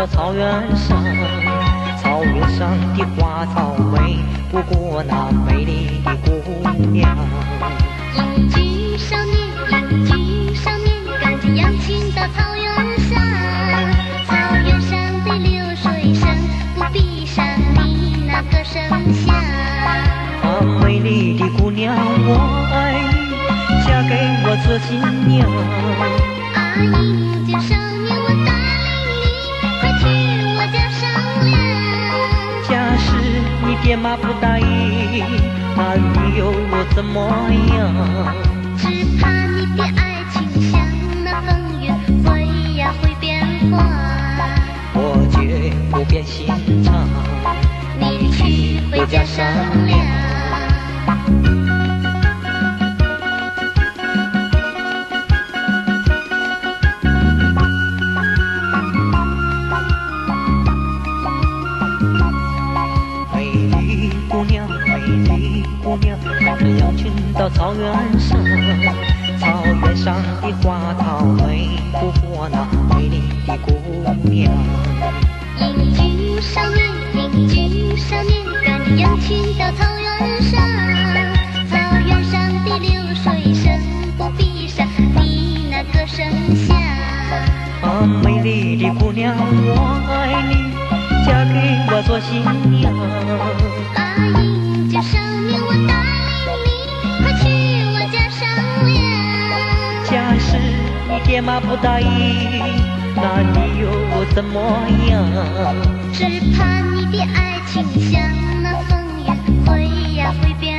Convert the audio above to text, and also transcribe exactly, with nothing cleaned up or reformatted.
到草原上，草原上的花草美不过那美丽的姑娘。 英俊少年，英俊少年，赶着羊群到草原上，草原上的流水声不比上你那歌声响。 啊，美丽的姑娘，我爱你，嫁给我做新娘。 啊，英俊少年，我带领你，快去我家商量。 假使你爹妈不答应，那你又怎么样？ 只怕你的爱情像那风云，会呀会变化。 我绝不变心肠， 你去回家商量。 姑娘，赶着羊群到草原上，草原上的花草美不过那美丽的姑娘。 英俊少年，英俊少年，赶着羊群到草原上，草原上的流水声不比上你那歌声响。 啊，美丽的姑娘，我爱你，嫁给我做新娘。 啊，英俊少年，我带领你，快去我家商量。 假使你爹妈不答应，那你又怎么样？ 只怕你的爱情像那风云，会呀会变。